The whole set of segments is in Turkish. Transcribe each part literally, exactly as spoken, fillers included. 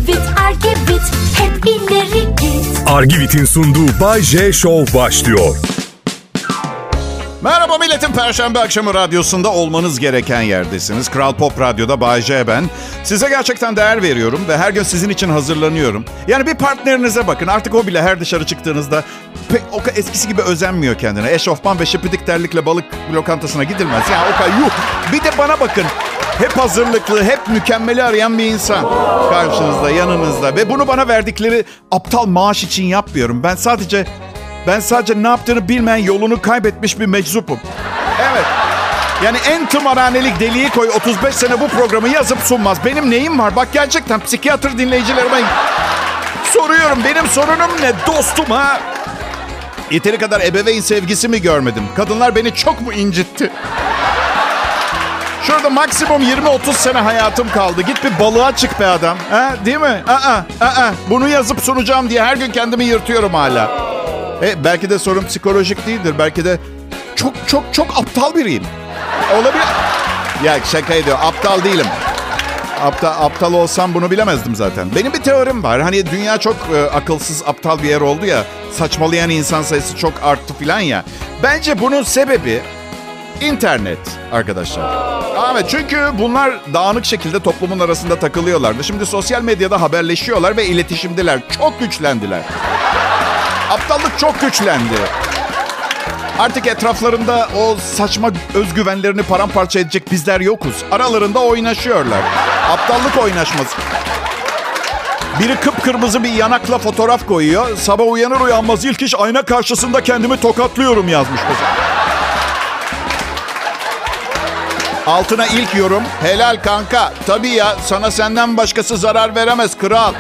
Argivit, Argivit, hep ileri git. Argivit'in sunduğu Bay J Show başlıyor. Merhaba milletin, Perşembe akşamı radyosunda olmanız gereken yerdesiniz. Kral Pop Radyo'da Bay J ben. Size gerçekten değer veriyorum ve her gün sizin için hazırlanıyorum. Yani bir partnerinize bakın, artık o bile her dışarı çıktığınızda pek o kadar eskisi gibi özenmiyor kendine. Eşofman ve şıpıdık terlikle balık lokantasına gidilmez. Yani o kadar yuh. Bir de bana bakın. Hep hazırlıklı, hep mükemmeli arayan bir insan karşınızda, yanınızda. Ve bunu bana verdikleri aptal maaş için yapmıyorum. Ben sadece... Ben sadece ne yaptığını bilmeyen, yolunu kaybetmiş bir meczupum. Evet. Yani en tımarhanelik deliği koy, otuz beş sene bu programı yazıp sunmaz. Benim neyim var? Bak gerçekten psikiyatr dinleyicilerime soruyorum. Benim sorunum ne dostum ha? Yeteri kadar ebeveyn sevgisi mi görmedim? Kadınlar beni çok mu incitti? Şurada maksimum yirmi otuz sene hayatım kaldı. Git bir balığa çık be adam. Ha, değil mi? Aa, aa. Bunu yazıp sunacağım diye her gün kendimi yırtıyorum hala. E, belki de sorun psikolojik değildir. Belki de çok çok çok aptal biriyim. Olabilir. Ya şaka ediyor. Aptal değilim. Aptal, aptal olsam bunu bilemezdim zaten. Benim bir teorim var. Hani dünya çok e, akılsız, aptal bir yer oldu ya. Saçmalayan insan sayısı çok arttı filan ya. Bence bunun sebebi internet arkadaşlar. Evet, çünkü bunlar dağınık şekilde toplumun arasında takılıyorlardı. Şimdi sosyal medyada haberleşiyorlar ve iletişimdeler. Çok güçlendiler. Aptallık çok güçlendi. Artık etraflarında o saçma özgüvenlerini paramparça edecek bizler yokuz. Aralarında oynaşıyorlar. Aptallık oynaşması. Biri kıpkırmızı bir yanakla fotoğraf koyuyor. Sabah uyanır uyanmaz ilk iş ayna karşısında kendimi tokatlıyorum yazmış mesela. Altına ilk yorum. Helal kanka. Tabii ya, sana senden başkası zarar veremez kral.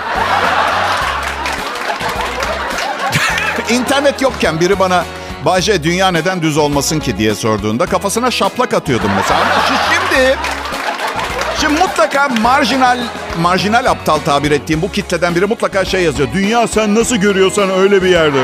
İnternet yokken biri bana Bayce dünya neden düz olmasın ki diye sorduğunda kafasına şaplak atıyordum mesela. Ama şimdi şimdi mutlaka marjinal marjinal aptal tabir ettiğim bu kitleden biri mutlaka şey yazıyor. Dünya sen nasıl görüyorsan öyle bir yerde.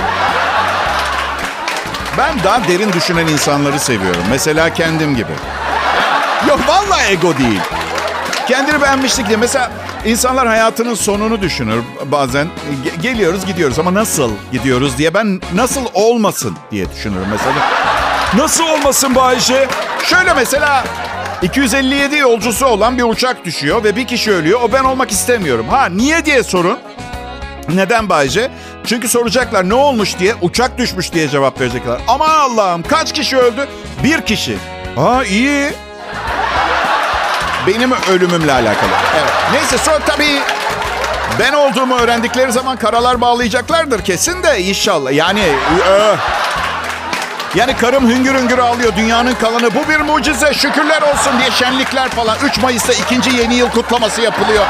Ben daha derin düşünen insanları seviyorum. Mesela kendim gibi. Yok vallahi ego değil. Kendini beğenmişlik diye. Mesela insanlar hayatının sonunu düşünür bazen. Ge- geliyoruz gidiyoruz ama nasıl gidiyoruz diye. Ben nasıl olmasın diye düşünürüm mesela. Nasıl olmasın Bayşe? Şöyle mesela iki yüz elli yedi yolcusu olan bir uçak düşüyor ve bir kişi ölüyor. O ben olmak istemiyorum. Ha niye diye sorun. Neden Bayce? Çünkü soracaklar ne olmuş diye, uçak düşmüş diye cevap verecekler. Aman Allah'ım, kaç kişi öldü? Bir kişi. Ha iyi. Benim ölümümle alakalı. Evet. Neyse sonra tabii ben olduğumu öğrendikleri zaman karalar bağlayacaklardır kesin de inşallah. Yani e, yani karım hüngür hüngür ağlıyor. Dünyanın kalanı bu bir mucize, şükürler olsun diye şenlikler falan. üç Mayıs'ta ikinci yeni yıl kutlaması yapılıyor.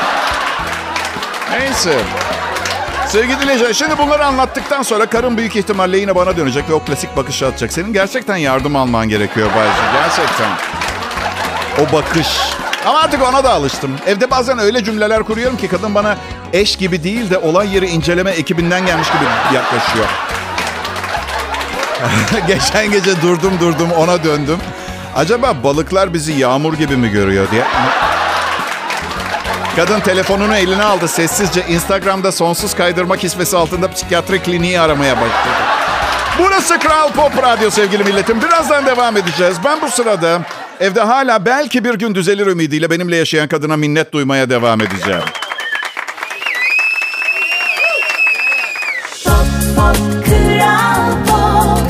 Neyse. Sevgili dinleyiciler, şimdi bunları anlattıktan sonra karım büyük ihtimalle yine bana dönecek ve o klasik bakışı atacak. Senin gerçekten yardım alman gerekiyor Bayce. Gerçekten. O bakış. Ama artık ona da alıştım. Evde bazen öyle cümleler kuruyorum ki kadın bana eş gibi değil de olay yeri inceleme ekibinden gelmiş gibi yaklaşıyor. Geçen gece durdum durdum ona döndüm. Acaba balıklar bizi yağmur gibi mi görüyor diye. Kadın telefonunu eline aldı sessizce. Instagram'da sonsuz kaydırma kisvesi altında psikiyatri kliniği aramaya başladı. Burası Kral Pop Radyo sevgili milletim. Birazdan devam edeceğiz. Ben bu sırada evde hala belki bir gün düzelir ümidiyle benimle yaşayan kadına minnet duymaya devam edeceğim. Pop, pop, Kral Pop.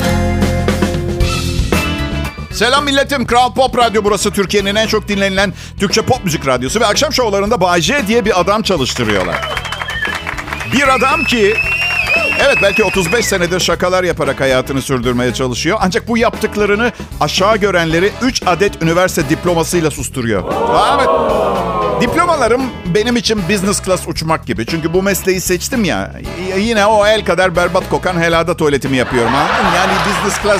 Selam milletim. Kral Pop Radyo burası. Türkiye'nin en çok dinlenilen Türkçe pop müzik radyosu. Ve akşam şovlarında Bay J diye bir adam çalıştırıyorlar. Bir adam ki... Evet, belki otuz beş senedir şakalar yaparak hayatını sürdürmeye çalışıyor. Ancak bu yaptıklarını aşağı görenleri üç adet üniversite diplomasıyla susturuyor. Evet. Diplomalarım benim için business class uçmak gibi. Çünkü bu mesleği seçtim ya. Yine o el kadar berbat kokan helada tuvaletimi yapıyorum. Anladın mı? Yani business class...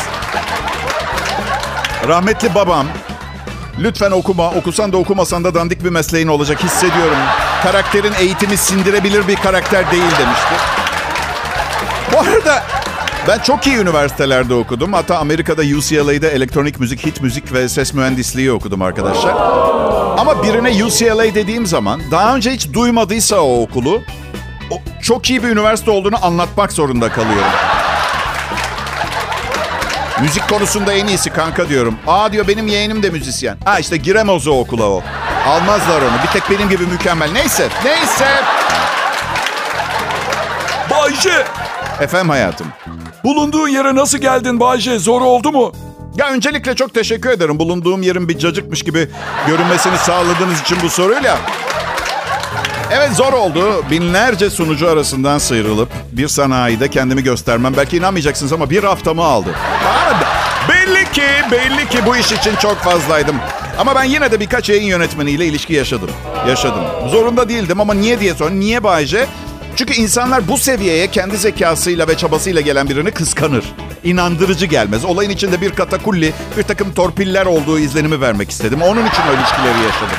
Rahmetli babam, lütfen okuma, okusan da okumasan da dandik bir mesleğin olacak hissediyorum. Karakterin eğitimi sindirebilir bir karakter değil demişti. Bu arada Ben çok iyi üniversitelerde okudum. Hatta Amerika'da U C L A'de elektronik müzik, hit müzik ve ses mühendisliği okudum arkadaşlar. Ama birine U C L A dediğim zaman daha önce hiç duymadıysa o okulu, o çok iyi bir üniversite olduğunu anlatmak zorunda kalıyorum. Müzik konusunda en iyisi kanka diyorum. Aa diyor, benim yeğenim de müzisyen. Ha işte giremez o okula o. Almazlar onu. Bir tek benim gibi mükemmel. Neyse, neyse. Bayce, Efendim hayatım. bulunduğun yere nasıl geldin Bayce? Zor oldu mu? Ya öncelikle çok teşekkür ederim. Bulunduğum yerin bir cacıkmış gibi görünmesini sağladığınız için bu soruyla. Evet, zor oldu. Binlerce sunucu arasından sıyrılıp bir sanayide kendimi göstermem. Belki inanmayacaksınız ama bir haftamı aldı. Belli ki, belli ki bu iş için çok fazlaydım. Ama ben yine de birkaç yayın yönetmeniyle ilişki yaşadım. Yaşadım. Zorunda değildim ama niye diye sorun. Niye Bayce? Çünkü insanlar bu seviyeye kendi zekasıyla ve çabasıyla gelen birini kıskanır. İnandırıcı gelmez. Olayın içinde bir katakulli, bir takım torpiller olduğu izlenimi vermek istedim. Onun için o ilişkileri yaşadım.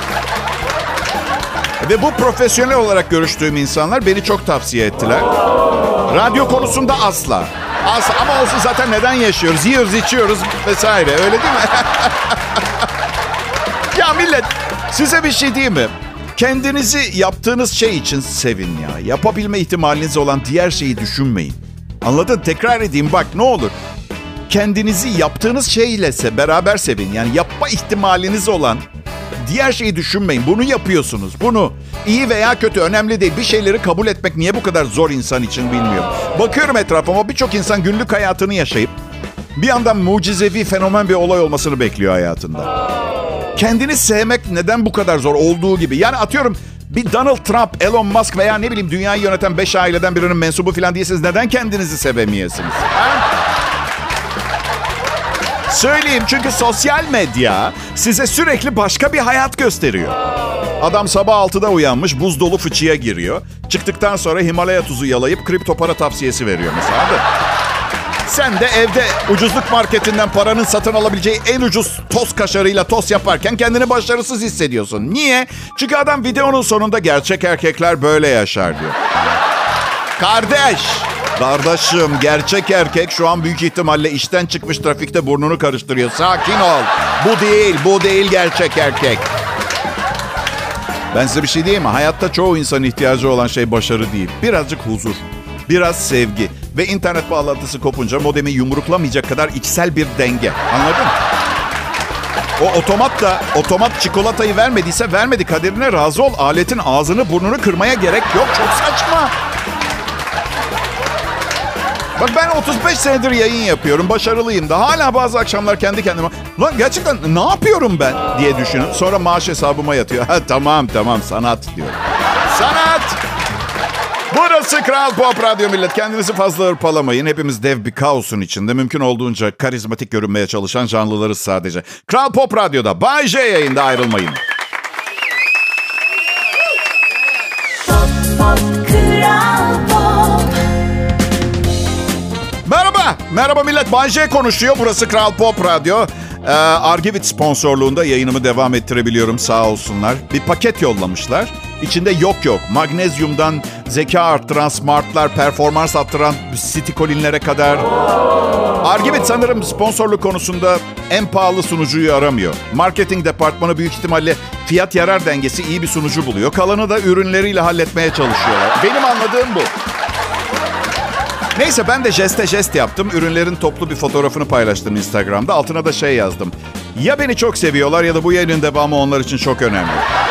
Ve bu profesyonel olarak görüştüğüm insanlar beni çok tavsiye ettiler. Radyo konusunda asla. Asla. Ama olsun, zaten neden yaşıyoruz? Yiyoruz, içiyoruz vesaire. Öyle değil mi? Ya millet, size bir şey diyeyim mi? Kendinizi yaptığınız şey için sevin ya. Yapabilme ihtimaliniz olan diğer şeyi düşünmeyin. Anladın? Tekrar edeyim bak, ne olur. Kendinizi yaptığınız şeyle beraber sevin. Yani yapma ihtimaliniz olan diğer şeyi düşünmeyin. Bunu yapıyorsunuz. Bunu iyi veya kötü önemli değil. Bir şeyleri kabul etmek niye bu kadar zor insan için bilmiyorum. Bakıyorum etrafıma, birçok insan günlük hayatını yaşayıp bir yandan mucizevi, fenomen bir olay olmasını bekliyor hayatında. Kendini sevmek neden bu kadar zor olduğu gibi? Yani atıyorum, bir Donald Trump, Elon Musk veya ne bileyim dünyayı yöneten beş aileden birinin mensubu falan değilsiniz. Neden kendinizi sevemeyesiniz? Ha? Söyleyeyim, çünkü sosyal medya size sürekli başka bir hayat gösteriyor. Adam sabah altıda uyanmış, buz dolu fıçıya giriyor. Çıktıktan sonra Himalaya tuzu yalayıp kripto para tavsiyesi veriyor mesela. Sen de evde ucuzluk marketinden paranın satın alabileceği en ucuz toz kaşarıyla tost yaparken kendini başarısız hissediyorsun. Niye? Çünkü adam videonun sonunda gerçek erkekler böyle yaşar diyor. Kardeş, kardeşim, gerçek erkek şu an büyük ihtimalle işten çıkmış, trafikte burnunu karıştırıyor. Sakin ol. Bu değil, bu değil gerçek erkek. Ben size bir şey diyeyim mi? Hayatta çoğu insanın ihtiyacı olan şey başarı değil. Birazcık huzur, biraz sevgi ve internet bağlantısı kopunca modemi yumruklamayacak kadar içsel bir denge. Anladın? O otomat da otomat çikolatayı vermediyse vermedi, kaderine razı ol. Aletin ağzını burnunu kırmaya gerek yok. Çok saçma. Bak, ben otuz beş senedir yayın yapıyorum. Başarılıyım da. Hala bazı akşamlar kendi kendime lan gerçekten ne yapıyorum ben diye düşünün. Sonra maaş hesabıma yatıyor. Ha, tamam tamam sanat diyor. Sanat. Burası Kral Pop Radyo millet. Kendinizi fazla hırpalamayın. Hepimiz dev bir kaosun içinde. Mümkün olduğunca karizmatik görünmeye çalışan canlılarız sadece. Kral Pop Radyo'da Bay J yayında, ayrılmayın. Pop, pop, Kral Pop. Merhaba. Merhaba millet. Bay J konuşuyor. Burası Kral Pop Radyo. Ee, Argivit sponsorluğunda yayınımı devam ettirebiliyorum, sağ olsunlar. Bir paket yollamışlar. İçinde yok yok. Magnezyumdan zeka arttıran smartlar, performans arttıran sitikolinlere kadar. Argivit sanırım sponsorluk konusunda en pahalı sunucuyu aramıyor. Marketing departmanı büyük ihtimalle fiyat yarar dengesi iyi bir sunucu buluyor. Kalanı da ürünleriyle halletmeye çalışıyorlar. Benim anladığım bu. Neyse, ben de jeste jest yaptım. Ürünlerin toplu bir fotoğrafını paylaştım Instagram'da. Altına da şey yazdım. Ya beni çok seviyorlar ya da bu yayının devamı onlar için çok önemli.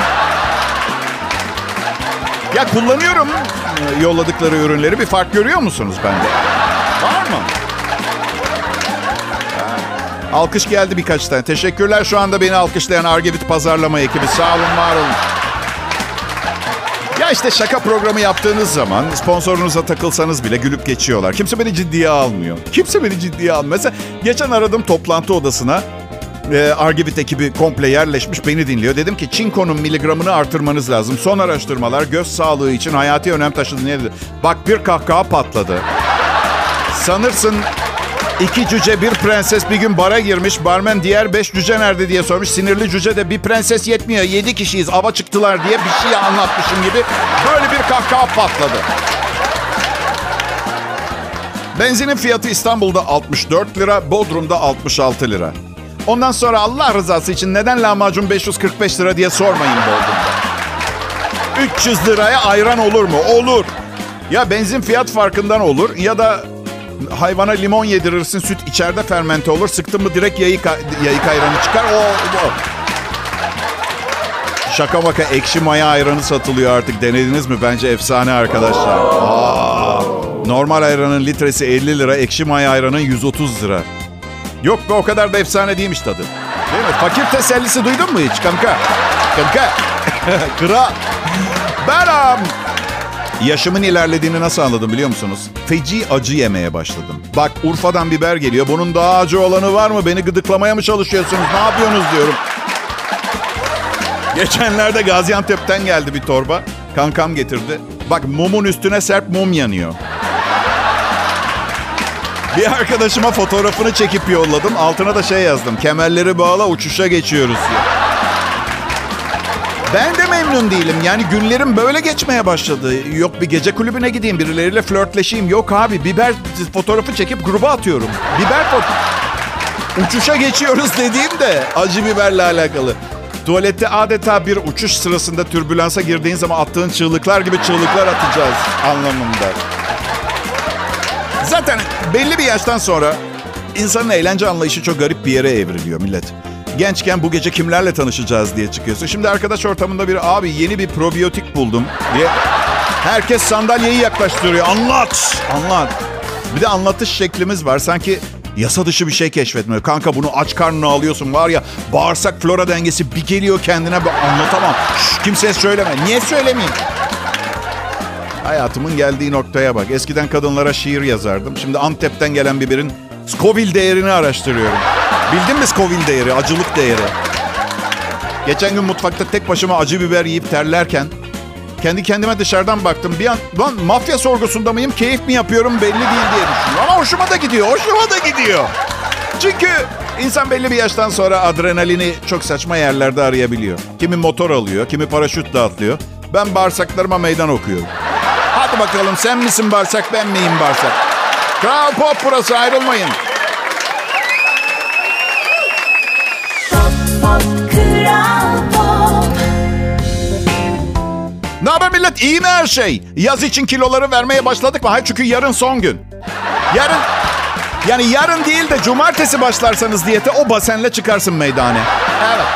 Ya kullanıyorum yolladıkları ürünleri. Bir fark görüyor musunuz bende? Var mı? Ha. Alkış geldi birkaç tane. Teşekkürler şu anda beni alkışlayan Argivit pazarlama ekibi. Sağ olun, var olun. Ya işte şaka programı yaptığınız zaman sponsorunuza takılsanız bile gülüp geçiyorlar. Kimse beni ciddiye almıyor. Kimse beni ciddiye almıyor. Mesela geçen aradım toplantı odasına. E, Argivit ekibi komple yerleşmiş, beni dinliyor. Dedim ki çinkonun miligramını artırmanız lazım. Son araştırmalar göz sağlığı için hayati önem taşıdı. Ne dedi? Bak, bir kahkaha patladı. Sanırsın iki cüce bir prenses bir gün bara girmiş. Barmen diğer beş cüce nerede diye sormuş. Sinirli cüce de bir prenses yetmiyor, yedi kişiyiz ava çıktılar diye bir şey anlatmışım gibi böyle bir kahkaha patladı. Benzinin fiyatı İstanbul'da altmış dört lira, Bodrum'da altmış altı lira. Ondan sonra Allah rızası için neden lahmacun beş yüz kırk beş lira diye sormayın Bodrum'da. üç yüz liraya ayran olur mu? Olur. Ya benzin fiyat farkından olur ya da hayvana limon yedirirsin, süt içeride fermente olur. Sıktın mı direkt yayık, yayık ayranı çıkar. O, o. Şaka maka ekşi maya ayranı satılıyor artık. Denediniz mi? Bence efsane arkadaşlar. Aa, normal ayranın litresi elli lira, ekşi maya ayranın yüz otuz lira. Yok be, o kadar da efsane değilmiş tadı. Değil mi? Fakir tesellisi duydun mu hiç kanka? Kanka. Kral. Ben um, yaşımın ilerlediğini nasıl anladım biliyor musunuz? Feci acı yemeye başladım. Bak, Urfa'dan biber geliyor. Bunun daha acı olanı var mı? Beni gıdıklamaya mı çalışıyorsunuz? Ne yapıyorsunuz diyorum. Geçenlerde Gaziantep'ten geldi bir torba. Kankam getirdi. Bak, mumun üstüne serp mum yanıyor. Bir arkadaşıma fotoğrafını çekip yolladım. Altına da şey yazdım. Kemerleri bağla, uçuşa geçiyoruz diye. Ben de memnun değilim. Yani günlerim böyle geçmeye başladı. Yok bir gece kulübüne gideyim, birileriyle flörtleşeyim. Yok abi, biber fotoğrafı çekip gruba atıyorum. Biber fotoğrafı. Uçuşa geçiyoruz dediğimde acı biberle alakalı. Tuvalette adeta bir uçuş sırasında türbülansa girdiğin zaman attığın çığlıklar gibi çığlıklar atacağız anlamında. Zaten belli bir yaştan sonra insanın eğlence anlayışı çok garip bir yere evriliyor millet. Gençken bu gece kimlerle tanışacağız diye çıkıyorsun. Şimdi arkadaş ortamında bir abi yeni bir probiyotik buldum diye herkes sandalyeyi yaklaştırıyor. Anlat, anlat. Bir de anlatış şeklimiz var. Sanki yasa dışı bir şey keşfetmiyor. Kanka bunu aç karnına alıyorsun var ya, bağırsak flora dengesi bir geliyor kendine. Anlatamam. Şş, kimseye söyleme. Niye söylemeyeyim? Hayatımın geldiği noktaya bak. Eskiden kadınlara şiir yazardım. Şimdi Antep'ten gelen biberin Scoville değerini araştırıyorum. Bildin mi Scoville değeri? Acılık değeri. Geçen gün mutfakta tek başıma acı biber yiyip terlerken kendi kendime dışarıdan baktım. Bir an lan mafya sorgusunda mıyım, keyif mi yapıyorum belli değil diye düşünüyorum. Ama hoşuma da gidiyor, hoşuma da gidiyor. Çünkü insan belli bir yaştan sonra adrenalini çok saçma yerlerde arayabiliyor. Kimi motor alıyor, kimi paraşütle atlıyor. Ben bağırsaklarıma meydan okuyorum. Hadi bakalım, sen misin bağırsak, ben miyim bağırsak? Kral Pop burası, ayrılmayın. Ne haber millet? İyi mi her şey? Yaz için kiloları vermeye başladık mı? Hayır, çünkü yarın son gün. Yarın, yani yarın değil de cumartesi başlarsanız diyete o basenle çıkarsın meydane. Evet.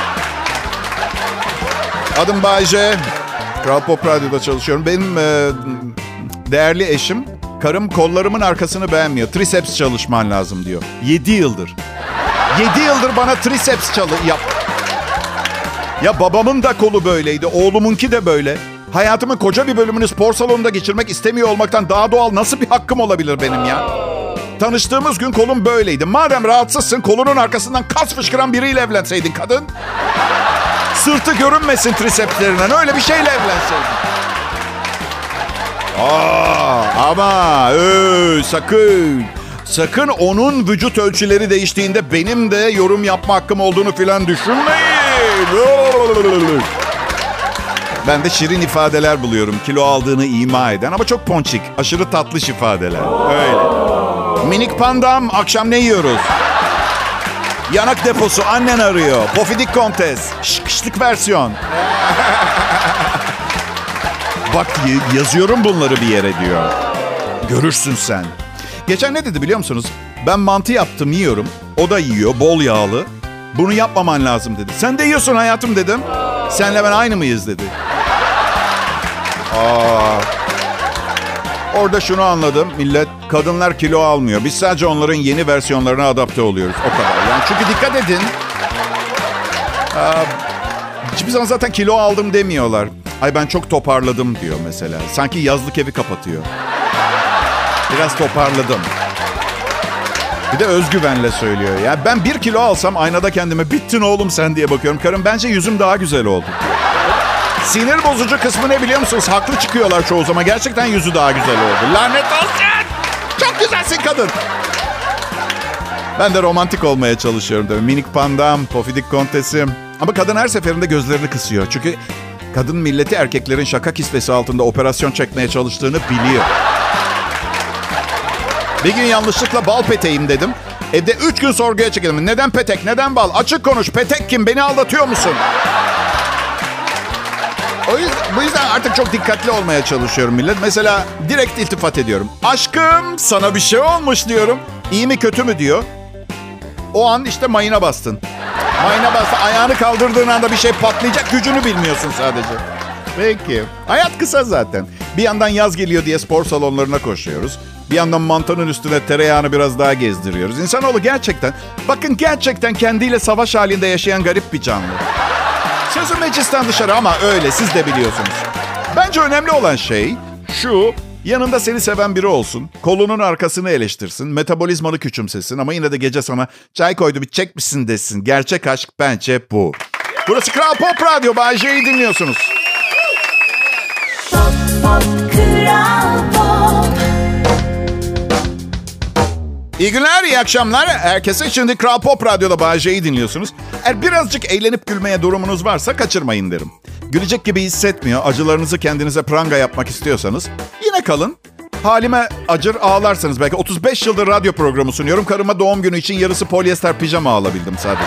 Adım Bay J. Kral Pop Radyo'da çalışıyorum. Benim e, değerli eşim, karım kollarımın arkasını beğenmiyor. Triceps çalışman lazım diyor. Yedi yıldır. Yedi yıldır bana triceps çalı yap. Ya babamın da kolu böyleydi. Oğlumunki de böyle. Hayatımın koca bir bölümünü spor salonunda geçirmek istemiyor olmaktan daha doğal nasıl bir hakkım olabilir benim ya? Tanıştığımız gün kolum böyleydi. Madem rahatsızsın, kolunun arkasından kas fışkıran biriyle evlenseydin kadın. Sırtı görünmesin tricepslerinden. Öyle bir şeyle evlenseydin. Aa, ama öy, sakın. Sakın onun vücut ölçüleri değiştiğinde benim de yorum yapma hakkım olduğunu filan düşünmeyin. Ben de şirin ifadeler buluyorum. Kilo aldığını ima eden ama çok ponçik, aşırı tatlış ifadeler. Öyle. Minik pandam, akşam ne yiyoruz? Yanak deposu, annen arıyor. Pofidik kontes, şıkışlık versiyon. Bak yazıyorum bunları bir yere diyor. Görürsün sen. Geçen ne dedi biliyor musunuz? Ben mantı yaptım, yiyorum. O da yiyor, bol yağlı. Bunu yapmaman lazım dedi. Sen de yiyorsun hayatım dedim. Senle ben aynı mıyız dedi. Aa. Orada şunu anladım millet. Kadınlar kilo almıyor. Biz sadece onların yeni versiyonlarına adapte oluyoruz. O kadar. Yani çünkü dikkat edin. Aa, hiçbir zaman zaten kilo aldım demiyorlar. Ay ben çok toparladım diyor mesela. Sanki yazlık evi kapatıyor. Biraz toparladım. Bir de özgüvenle söylüyor. Ya ben bir kilo alsam aynada kendime bittin oğlum sen diye bakıyorum. Karım bence yüzüm daha güzel oldu. Sinir bozucu kısmı ne biliyor musunuz? Haklı çıkıyorlar çoğu zaman. Gerçekten yüzü daha güzel oldu. Lanet olsun. Çok güzelsin kadın. Ben de romantik olmaya çalışıyorum tabii. Minik pandam, pofidik kontesim. Ama kadın her seferinde gözlerini kısıyor. Çünkü kadın milleti erkeklerin şaka kisvesi altında operasyon çekmeye çalıştığını biliyor. Bir gün yanlışlıkla bal peteğim dedim. Evde üç gün sorguya çekildim. Neden petek, neden bal? Açık konuş, petek kim? Beni aldatıyor musun? O yüzden, bu yüzden artık çok dikkatli olmaya çalışıyorum millet. Mesela direkt iltifat ediyorum. Aşkım sana bir şey olmuş diyorum. İyi mi kötü mü diyor. O an işte mayına bastın. Mayına bastın. Ayağını kaldırdığın anda bir şey patlayacak. Gücünü bilmiyorsun sadece. Peki. Hayat kısa zaten. Bir yandan yaz geliyor diye spor salonlarına koşuyoruz. Bir yandan mantonun üstüne tereyağını biraz daha gezdiriyoruz. İnsanoğlu gerçekten, bakın gerçekten kendiyle savaş halinde yaşayan garip bir canlı. Sözüm meclisten dışarı ama öyle, siz de biliyorsunuz. Bence önemli olan şey şu: yanında seni seven biri olsun, kolunun arkasını eleştirsin, metabolizmanı küçümsesin ama yine de gece sana çay koydum içecek misin desin. Gerçek aşk bence bu. Burası Kral Pop Radyo, Bay J'yi dinliyorsunuz. Pop, pop, Kral Pop. İyi günler, iyi akşamlar. Herkese şimdi Kral Pop Radyo'da Bay J'yi dinliyorsunuz. Eğer birazcık eğlenip gülmeye durumunuz varsa kaçırmayın derim. Gülecek gibi hissetmiyor, acılarınızı kendinize pranga yapmak istiyorsanız yine kalın. Halime acır ağlarsanız belki. otuz beş yıldır radyo programı sunuyorum. Karıma doğum günü için yarısı polyester pijama alabildim sadece.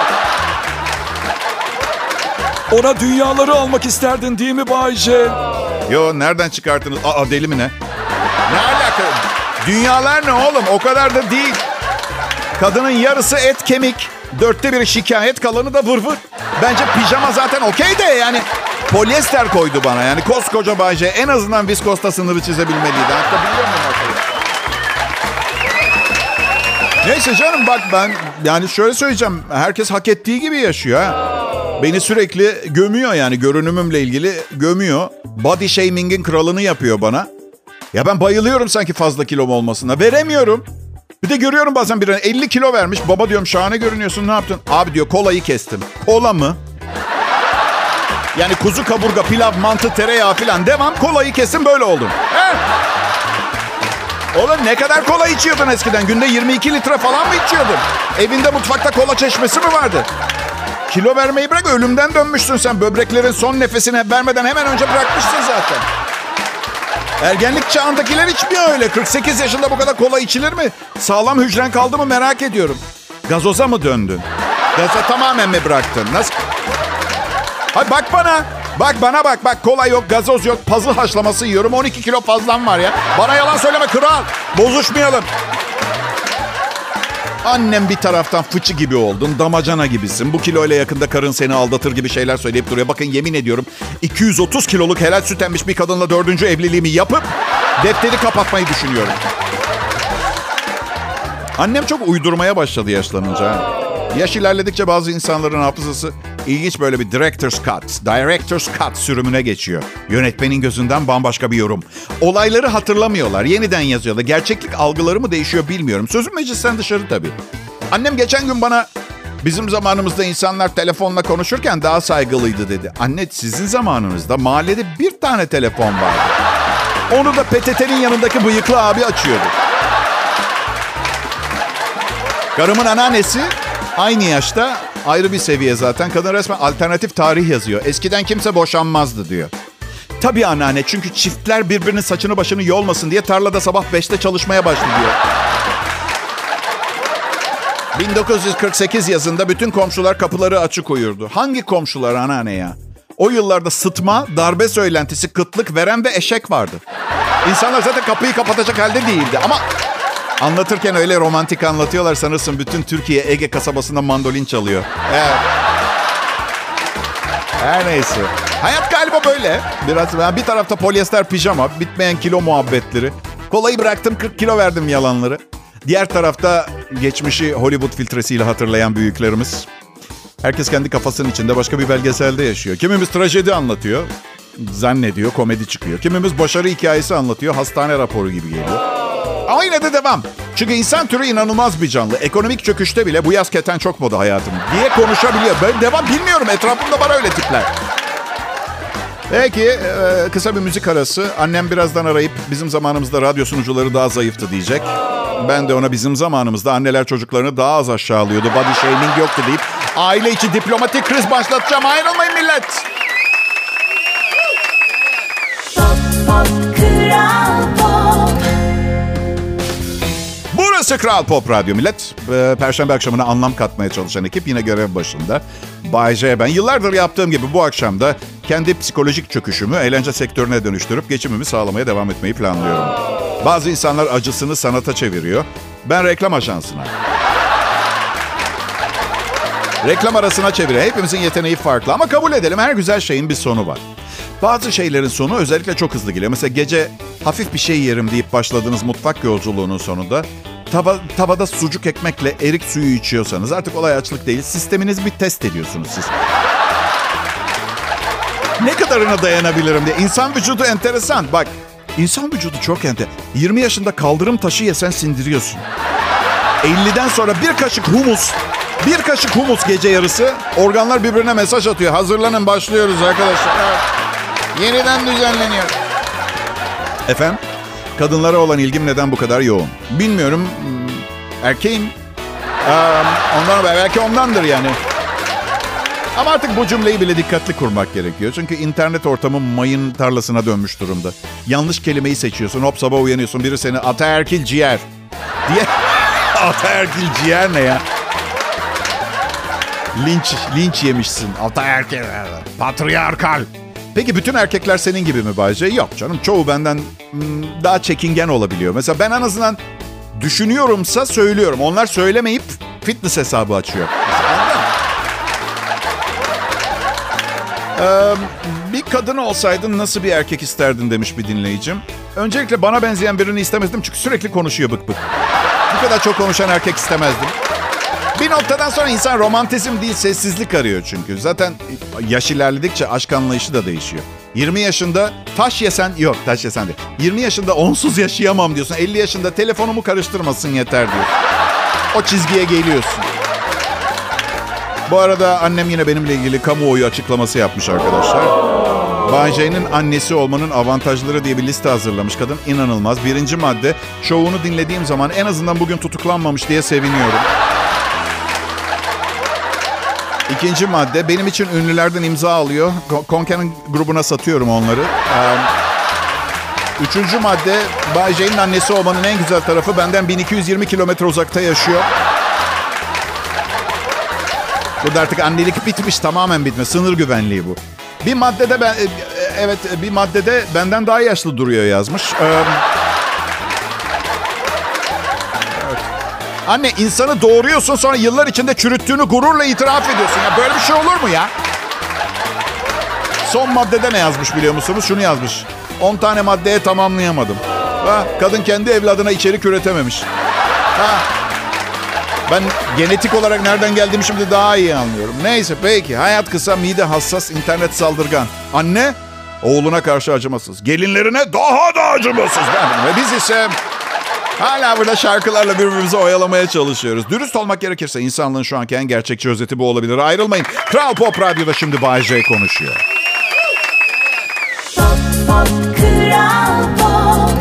Ona dünyaları almak isterdin değil mi Bay J? Yo, nereden çıkarttınız? Aa, deli mi ne? Ne alaka? Dünyalar ne oğlum? O kadar da değil. Kadının yarısı et kemik. Dörtte biri şikayet, kalanı da vır vır. Bence pijama zaten okey de yani polyester koydu bana. Yani koskoca Bay J en azından viskosta sınırı çizebilmeliydi. Hatta biliyor muyum ortayı? Neyse canım, bak ben yani şöyle söyleyeceğim. Herkes hak ettiği gibi yaşıyor ha. Beni sürekli gömüyor yani, görünümümle ilgili gömüyor. Body shaming'in kralını yapıyor bana. Ya ben bayılıyorum sanki fazla kilom olmasına. Veremiyorum. Bir de görüyorum bazen birine elli kilo vermiş. Baba diyorum, şahane görünüyorsun, ne yaptın? Abi diyor, kolayı kestim. Kola mı? Yani kuzu kaburga, pilav, mantı, tereyağı falan devam. Kolayı kestim, böyle oldum. He? Oğlum ne kadar kola içiyordun eskiden? Günde yirmi iki litre falan mı içiyordun? Evinde mutfakta kola çeşmesi mi vardı? Kilo vermeyi bırak, ölümden dönmüşsün sen. Böbreklerin son nefesini vermeden hemen önce bırakmışsın zaten. Ergenlik çağındakiler içmiyor öyle. kırk sekiz yaşında bu kadar kola içilir mi? Sağlam hücren kaldı mı merak ediyorum. Gazoza mı döndün? Gazoza tamamen mi bıraktın? Nasıl? Hayır, bak bana. Bak bana bak. Bak, kola yok, gazoz yok. Puzzle haşlaması yiyorum. on iki kilo fazlam var ya. Bana yalan söyleme kral. Bozuşmayalım. Annem bir taraftan fıçı gibi oldun, damacana gibisin. Bu kiloyla yakında karın seni aldatır gibi şeyler söyleyip duruyor. Bakın yemin ediyorum iki yüz otuz kiloluk helal süt emmiş bir kadınla dördüncü evliliğimi yapıp defteri kapatmayı düşünüyorum. Annem çok uydurmaya başladı yaşlanınca. Yaş ilerledikçe bazı insanların hafızası ilginç böyle bir director's cut, director's cut sürümüne geçiyor. Yönetmenin gözünden bambaşka bir yorum. Olayları hatırlamıyorlar, yeniden yazıyorlar. Gerçeklik algıları mı değişiyor bilmiyorum. Sözüm meclisten dışarı tabii. Annem geçen gün bana bizim zamanımızda insanlar telefonla konuşurken daha saygılıydı dedi. Anne, sizin zamanınızda mahallede bir tane telefon vardı. Onu da P T T'nin yanındaki bıyıklı abi açıyordu. Karımın anneannesi aynı yaşta, ayrı bir seviye zaten. Kadın resmen alternatif tarih yazıyor. Eskiden kimse boşanmazdı diyor. Tabii anneanne, çünkü çiftler birbirinin saçını başını yolmasın diye tarlada sabah beşte çalışmaya başlıyor. bin dokuz yüz kırk sekiz yazında bütün komşular kapıları açık uyurdu. Hangi komşular anneanne ya? O yıllarda sıtma, darbe söylentisi, kıtlık, verem ve eşek vardı. İnsanlar zaten kapıyı kapatacak halde değildi ama anlatırken öyle romantik anlatıyorlar, sanırsın bütün Türkiye Ege kasabasında mandolin çalıyor. Evet. Her neyse. Hayat galiba böyle. Biraz yani bir tarafta polyester pijama, bitmeyen kilo muhabbetleri. Kolayı bıraktım, kırk kilo verdim yalanları. Diğer tarafta geçmişi Hollywood filtresiyle hatırlayan büyüklerimiz. Herkes kendi kafasının içinde başka bir belgeselde yaşıyor. Kimimiz trajedi anlatıyor, zannediyor komedi çıkıyor. Kimimiz başarı hikayesi anlatıyor, hastane raporu gibi geliyor. Ama yine de devam. Çünkü insan türü inanılmaz bir canlı. Ekonomik çöküşte bile bu yaz keten çok moda hayatım diye konuşabiliyor. Ben devam bilmiyorum. Etrafımda var öyle tipler. Peki kısa bir müzik arası. Annem birazdan arayıp bizim zamanımızda radyo sunucuları daha zayıftı diyecek. Ben de ona bizim zamanımızda anneler çocuklarını daha az aşağılıyordu, body shaming yoktu deyip aile içi diplomatik kriz başlatacağım. Ayrılmayın millet. Pop, pop, Kral Pop. Burası Kral Pop Radyo millet. Ee, Perşembe akşamına anlam katmaya çalışan ekip yine görev başında. Bay J ben. Yıllardır yaptığım gibi bu akşam da kendi psikolojik çöküşümü eğlence sektörüne dönüştürüp geçimimi sağlamaya devam etmeyi planlıyorum. Bazı insanlar acısını sanata çeviriyor. Ben reklam ajansına. Reklam arasına çeviriyor. Hepimizin yeteneği farklı ama kabul edelim her güzel şeyin bir sonu var. Bazı şeylerin sonu özellikle çok hızlı geliyor. Mesela gece hafif bir şey yerim deyip başladığınız mutfak yolculuğunun sonunda tava, tavada sucuk ekmekle erik suyu içiyorsanız artık olay açlık değil. Sisteminizi bir test ediyorsunuz siz. Ne kadarına dayanabilirim diye. İnsan vücudu enteresan. Bak insan vücudu çok enteresan. yirmi yaşında kaldırım taşı yesen sindiriyorsun. elliden sonra bir kaşık humus, bir kaşık humus gece yarısı organlar birbirine mesaj atıyor. Hazırlanın başlıyoruz arkadaşlar. Evet. Yeniden düzenleniyor. Efendim? Kadınlara olan ilgim neden bu kadar yoğun? Bilmiyorum. Erkeğim. Ondan, belki ondandır yani. Ama artık bu cümleyi bile dikkatli kurmak gerekiyor. Çünkü internet ortamı mayın tarlasına dönmüş durumda. Yanlış kelimeyi seçiyorsun. Hop sabah uyanıyorsun. Biri seni ataerkil ciğer diye. Ataerkil ciğer ne ya? Linç, linç yemişsin. Ataerkil, patriarkal. Peki bütün erkekler senin gibi mi Bayce? Yok canım. Çoğu benden daha çekingen olabiliyor. Mesela ben en azından düşünüyorumsa söylüyorum. Onlar söylemeyip fitness hesabı açıyor. Ee, bir kadın olsaydın nasıl bir erkek isterdin demiş bir dinleyicim. Öncelikle bana benzeyen birini istemezdim çünkü sürekli konuşuyor bık bık. Bu kadar çok konuşan erkek istemezdim. Bir noktadan sonra insan romantizm değil sessizlik arıyor çünkü. Zaten yaş ilerledikçe aşk anlayışı da değişiyor. yirmi yaşında taş yesen, yok taş yesen değil. yirmi yaşında onsuz yaşayamam diyorsun. elli yaşında telefonumu karıştırmasın yeter diyorsun. O çizgiye geliyorsun. Bu arada annem yine benimle ilgili kamuoyu açıklaması yapmış arkadaşlar. Bay J'nin annesi olmanın avantajları diye bir liste hazırlamış kadın. İnanılmaz. Birinci madde, şovunu dinlediğim zaman en azından bugün tutuklanmamış diye seviniyorum. İkinci madde, benim için ünlülerden imza alıyor. Konken'in grubuna satıyorum onları. Üçüncü madde, Bay J'nin annesi olmanın en güzel tarafı benden bin iki yüz yirmi kilometre uzakta yaşıyor. Burada artık annelik bitmiş, tamamen bitmiş. Sınır güvenliği bu. Bir maddede ben, evet bir maddede benden daha yaşlı duruyor yazmış. Ee, evet. Anne insanı doğuruyorsun sonra yıllar içinde çürüttüğünü gururla itiraf ediyorsun. Ya böyle bir şey olur mu ya? Son maddede ne yazmış biliyor musunuz? Şunu yazmış. on tane maddeye tamamlayamadım. Ha, kadın kendi evladına içerik üretememiş. Ha. Ben genetik olarak nereden geldiğimi şimdi daha iyi anlıyorum. Neyse peki. Hayat kısa, mide hassas, internet saldırgan. Anne oğluna karşı acımasız. Gelinlerine daha da acımasız. Ve biz ise hala burada şarkılarla birbirimizi oyalamaya çalışıyoruz. Dürüst olmak gerekirse insanlığın şu anki en gerçekçi özeti bu olabilir. Ayrılmayın. Kral Pop Radyo'da şimdi Bay J konuşuyor. Pop, pop, Kral Pop.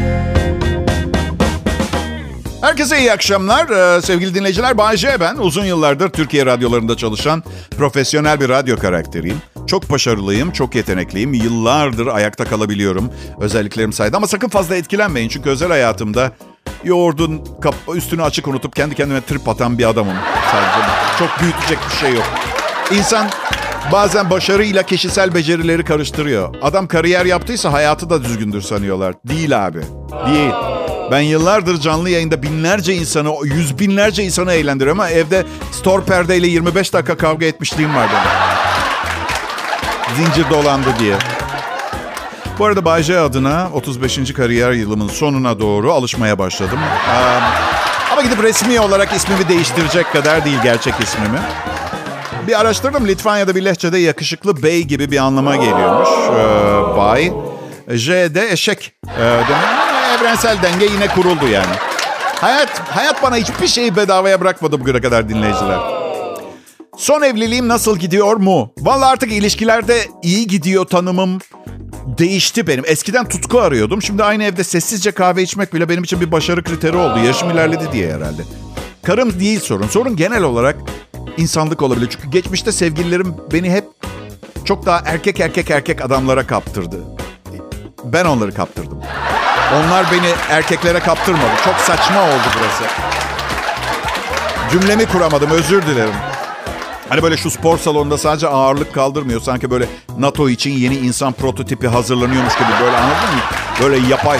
Herkese iyi akşamlar. Ee, sevgili dinleyiciler, Bay J ben. Uzun yıllardır Türkiye radyolarında çalışan profesyonel bir radyo karakteriyim. Çok başarılıyım, çok yetenekliyim. Yıllardır ayakta kalabiliyorum özelliklerim sayesinde. Ama sakın fazla etkilenmeyin. Çünkü özel hayatımda yoğurdun kap- üstünü açık unutup kendi kendime trip atan bir adamım. Sadece çok büyütecek bir şey yok. İnsan bazen başarıyla kişisel becerileri karıştırıyor. Adam kariyer yaptıysa hayatı da düzgündür sanıyorlar. Değil abi, değil. Ben yıllardır canlı yayında binlerce insanı, yüz binlerce insanı eğlendiriyorum ama evde store perdeyle yirmi beş dakika kavga etmişliğim var benim. Zincir dolandı diye. Bu arada Bay J adına otuz beşinci kariyer yılımın sonuna doğru alışmaya başladım. Ee, ama gidip resmi olarak ismimi değiştirecek kadar değil gerçek ismimi. Bir araştırdım. Litvanya'da bir lehçede yakışıklı bey gibi bir anlama geliyormuş. Ee, bay. J de eşek. Ee, demek evrensel denge yine kuruldu yani. Hayat hayat bana hiçbir şeyi bedavaya bırakmadı bugüne kadar dinleyiciler. Son evliliğim nasıl gidiyor mu? Vallahi artık ilişkilerde iyi gidiyor tanımım değişti benim. Eskiden tutku arıyordum. Şimdi aynı evde sessizce kahve içmek bile benim için bir başarı kriteri oldu. Yaşım ilerledi diye herhalde. Karım değil sorun. Sorun genel olarak insanlık olabilir. Çünkü geçmişte sevgililerim beni hep çok daha erkek erkek erkek adamlara kaptırdı. Ben onları kaptırdım. Onlar beni erkeklere kaptırmadı. Çok saçma oldu burası. Cümlemi kuramadım, özür dilerim. Hani böyle şu spor salonunda sadece ağırlık kaldırmıyor. Sanki böyle NATO için yeni insan prototipi hazırlanıyormuş gibi, böyle, anladın mı? Böyle yapay.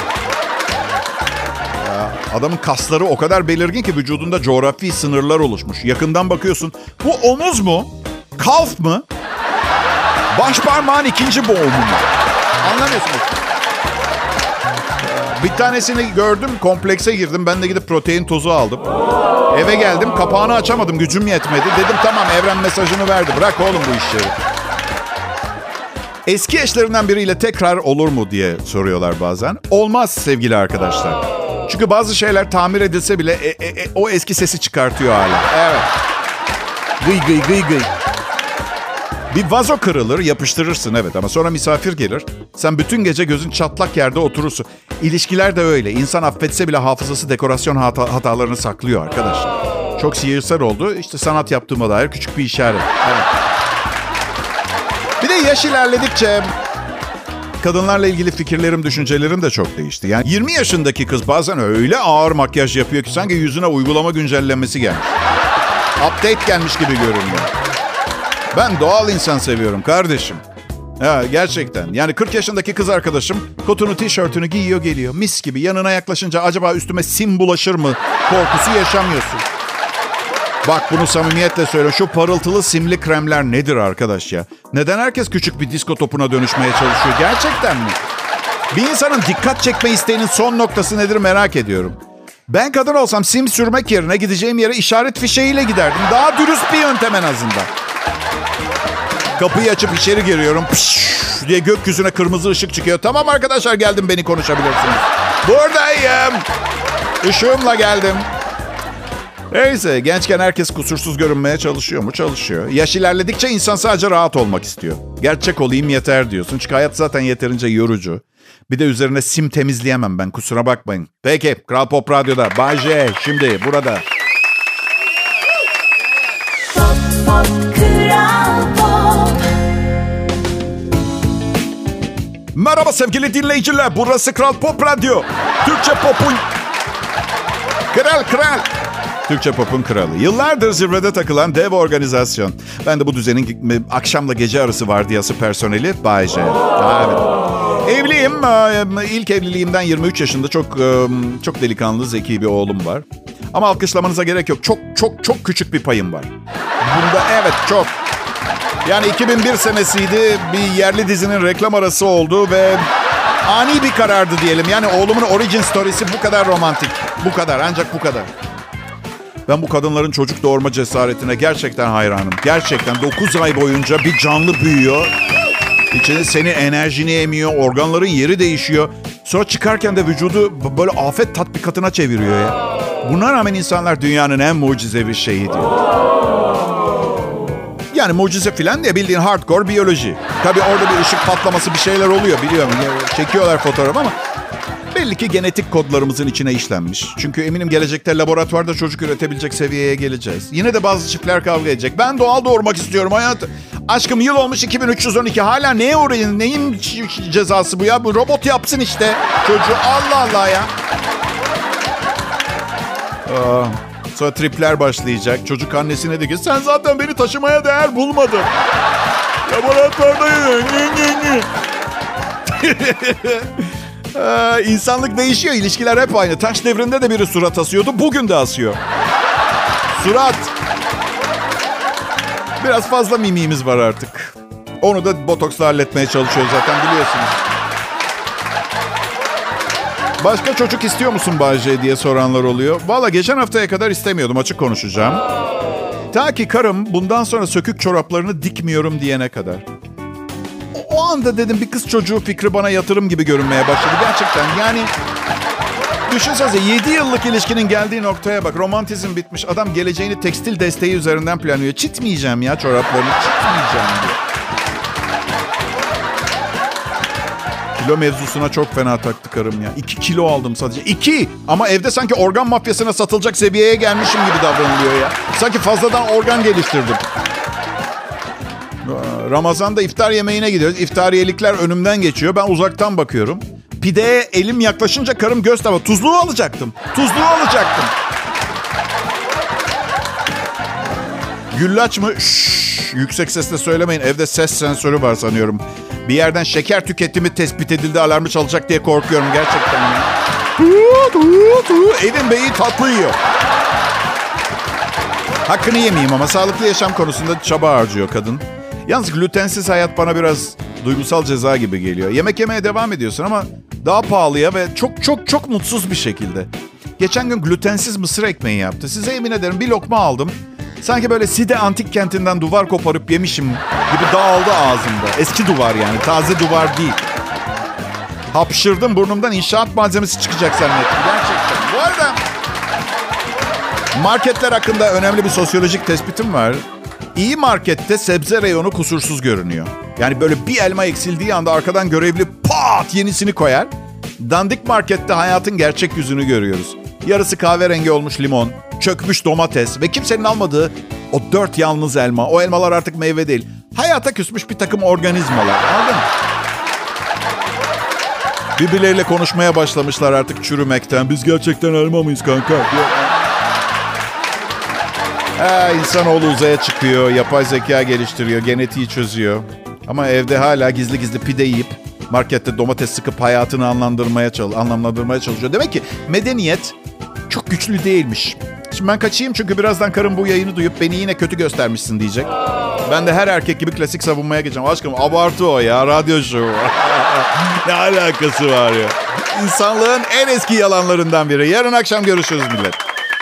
Ya, adamın kasları o kadar belirgin ki vücudunda coğrafi sınırlar oluşmuş. Yakından bakıyorsun. Bu omuz mu? Kalf mı? Baş parmağın ikinci boğumu mu? Anlamıyorsunuz. Bir tanesini gördüm, komplekse girdim. Ben de gidip protein tozu aldım. Eve geldim, kapağını açamadım, gücüm yetmedi. Dedim tamam, evren mesajını verdi. Bırak oğlum bu işleri. Eski eşlerinden biriyle tekrar olur mu diye soruyorlar bazen. Olmaz sevgili arkadaşlar. Çünkü bazı şeyler tamir edilse bile e, e, e, o eski sesi çıkartıyor hala. Evet. Gıy gıy gıy gıy. Bir vazo kırılır, yapıştırırsın evet, ama sonra misafir gelir. Sen bütün gece gözün çatlak yerde oturursun. İlişkiler de öyle. İnsan affetse bile hafızası dekorasyon hata, hatalarını saklıyor arkadaşlar. Çok sihirsel oldu. İşte sanat yaptığıma dair küçük bir işaret. Evet. Bir de yaş ilerledikçe kadınlarla ilgili fikirlerim, düşüncelerim de çok değişti. Yani yirmi yaşındaki kız bazen öyle ağır makyaj yapıyor ki sanki yüzüne uygulama güncellemesi gelmiş. Update gelmiş gibi görünüyor. Ben doğal insan seviyorum kardeşim. Ya gerçekten. Yani kırk yaşındaki kız arkadaşım kotunu, tişörtünü giyiyor geliyor. Mis gibi. Yanına yaklaşınca acaba üstüme sim bulaşır mı korkusu yaşamıyorsun. Bak bunu samimiyetle söylüyorum. Şu parıltılı simli kremler nedir arkadaş ya? Neden herkes küçük bir disko topuna dönüşmeye çalışıyor? Gerçekten mi? Bir insanın dikkat çekme isteğinin son noktası nedir merak ediyorum. Ben kadın olsam sim sürmek yerine gideceğim yere işaret fişeğiyle giderdim. Daha dürüst bir yöntem en azından. Kapıyı açıp içeri giriyorum. Pişş diye gökyüzüne kırmızı ışık çıkıyor. Tamam arkadaşlar, geldim, beni konuşabilirsiniz. Buradayım. Işığımla geldim. Neyse, gençken herkes kusursuz görünmeye çalışıyor mu? Çalışıyor. Yaş ilerledikçe insan sadece rahat olmak istiyor. Gerçek olayım yeter diyorsun. Çünkü hayat zaten yeterince yorucu. Bir de üzerine sim temizleyemem ben, kusura bakmayın. Peki, Kral Pop Radyo'da Bay J şimdi burada. Pop, pop, Kral Pop. Merhaba sevgili dinleyiciler. Burası Kral Pop Radyo. Türkçe pop'un... Kral, kral. Türkçe pop'un kralı. Yıllardır zirvede takılan dev organizasyon. Ben de bu düzenin akşamla gece arası vardiyası personeli Bay J. Evet. Evliyim. İlk evliliğimden yirmi üç yaşında çok çok delikanlı, zeki bir oğlum var. Ama alkışlamanıza gerek yok. Çok çok çok küçük bir payım var. Bunda evet çok. Yani iki bin bir senesiydi. Bir yerli dizinin reklam arası oldu ve ani bir karardı diyelim. Yani oğlumun origin story'si bu kadar romantik. Bu kadar, ancak bu kadar. Ben bu kadınların çocuk doğurma cesaretine gerçekten hayranım. Gerçekten dokuz ay boyunca bir canlı büyüyor. İçine seni, enerjini emiyor. Organların yeri değişiyor. Sonra çıkarken de vücudu böyle afet tatbikatına çeviriyor ya. Buna rağmen insanlar dünyanın en mucizevi şeyi diyor. Yani mucize filan diye bildiğin hardcore biyoloji. Tabii orada bir ışık patlaması, bir şeyler oluyor biliyorum. Çekiyorlar fotoğraf ama belli ki genetik kodlarımızın içine işlenmiş. Çünkü eminim gelecekte laboratuvarda çocuk üretebilecek seviyeye geleceğiz. Yine de bazı çiftler kavga edecek. Ben doğal doğurmak istiyorum hayatım. Aşkım yıl olmuş iki bin üç yüz on iki. Hala neye uğrayın? Neyin cezası bu ya? Bu robot yapsın işte çocuğu. Allah Allah ya. Aa, sonra tripler başlayacak. Çocuk annesine de ki sen zaten beni taşımaya değer bulmadın. Laboratuvardayım. Ee, insanlık değişiyor. İlişkiler hep aynı. Taş devrinde de biri surat asıyordu. Bugün de asıyor. Surat. Biraz fazla mimiğimiz var artık. Onu da botoksla halletmeye çalışıyor zaten, biliyorsunuz. Başka çocuk istiyor musun Bay J diye soranlar oluyor. Valla geçen haftaya kadar istemiyordum, açık konuşacağım. Ta ki karım bundan sonra sökük çoraplarını dikmiyorum diyene kadar. O anda dedim bir kız çocuğu fikri bana yatırım gibi görünmeye başladı. Gerçekten yani düşünsenize yedi yıllık ilişkinin geldiği noktaya bak. Romantizm bitmiş. Adam geleceğini tekstil desteği üzerinden planlıyor. Çitmeyeceğim ya çoraplarını. Çitmeyeceğim diyor. Kilo mevzusuna çok fena taktı karım ya. İki kilo aldım sadece. İki! Ama evde sanki organ mafyasına satılacak seviyeye gelmişim gibi davranılıyor ya. Sanki fazladan organ geliştirdim. Ramazan'da iftar yemeğine gidiyoruz. İftariyelikler önümden geçiyor. Ben uzaktan bakıyorum. Pideye elim yaklaşınca karım göz tava. Tuzluğu alacaktım. Tuzluğu alacaktım. Güllaç mı? Şşş, yüksek sesle söylemeyin. Evde ses sensörü var sanıyorum. Bir yerden şeker tüketimi tespit edildi, alarmı çalacak diye korkuyorum gerçekten. Evin beyi tatlı yiyor. Hakkını yemeyeyim ama sağlıklı yaşam konusunda çaba harcıyor kadın. Yalnız glutensiz hayat bana biraz duygusal ceza gibi geliyor. Yemek yemeye devam ediyorsun ama daha pahalıya ve çok çok çok mutsuz bir şekilde. Geçen gün glutensiz mısır ekmeği yaptı. Size yemin ederim bir lokma aldım. Sanki böyle Side antik kentinden duvar koparıp yemişim gibi dağıldı ağzımda. Eski duvar yani, taze duvar değil. Hapşırdım, burnumdan inşaat malzemesi çıkacak zannettim gerçekten. Bu arada marketler hakkında önemli bir sosyolojik tespitim var. İyi markette sebze reyonu kusursuz görünüyor. Yani böyle bir elma eksildiği anda arkadan görevli pat yenisini koyar. Dandik markette hayatın gerçek yüzünü görüyoruz. Yarısı kahverengi olmuş limon, çökmüş domates ve kimsenin almadığı o dört yalnız elma. O elmalar artık meyve değil. Hayata küsmüş bir takım organizmalar. Anladın mı? Birbirleriyle konuşmaya başlamışlar artık çürümekten. Biz gerçekten elma mıyız kanka? Ee, insanoğlu uzaya çıkıyor, yapay zeka geliştiriyor, genetiği çözüyor. Ama evde hala gizli gizli pide yiyip markette domates sıkıp hayatını anlamlandırmaya, çalış- anlamlandırmaya çalışıyor. Demek ki medeniyet çok güçlü değilmiş. Şimdi ben kaçayım çünkü birazdan karım bu yayını duyup beni yine kötü göstermişsin diyecek. Ben de her erkek gibi klasik savunmaya geçeceğim. Aşkım abartı o ya, radyo şovu. Ne alakası var ya? İnsanlığın en eski yalanlarından biri. Yarın akşam görüşürüz millet.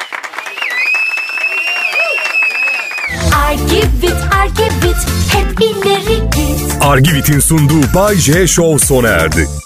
Argivit, Argivit, hep ileri git. Argivit'in sunduğu Bay J Show sona erdi.